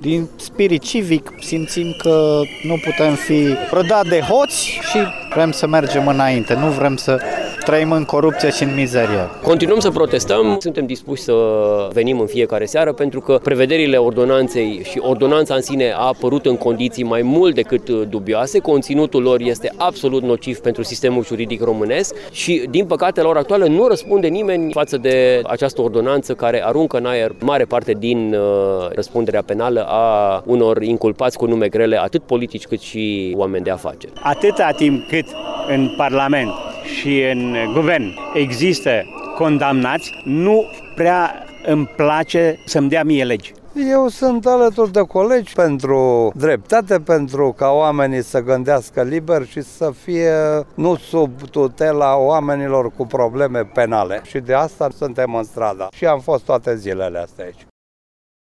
Din spirit civic simțim că nu putem fi prădați de hoți și vrem să mergem înainte, nu vrem să trăim în corupție și în mizerie. Continuăm să protestăm, suntem dispuși să venim în fiecare seară pentru că prevederile ordonanței și ordonanța în sine a apărut în condiții mai mult decât dubioase, conținutul lor este absolut nociv pentru sistemul juridic românesc și, din păcate, la ora actuală nu răspunde nimeni față de această ordonanță care aruncă în aer mare parte din răspunderea penală a unor inculpați cu nume grele, atât politici cât și oameni de afaceri. Atâta timp cât în Parlament și în Guvern există condamnați, nu prea îmi place să-mi dea mie legi. Eu sunt alături de colegi pentru dreptate, pentru ca oamenii să gândească liber și să fie nu sub tutela oamenilor cu probleme penale. Și de asta suntem în stradă și am fost toate zilele astea aici.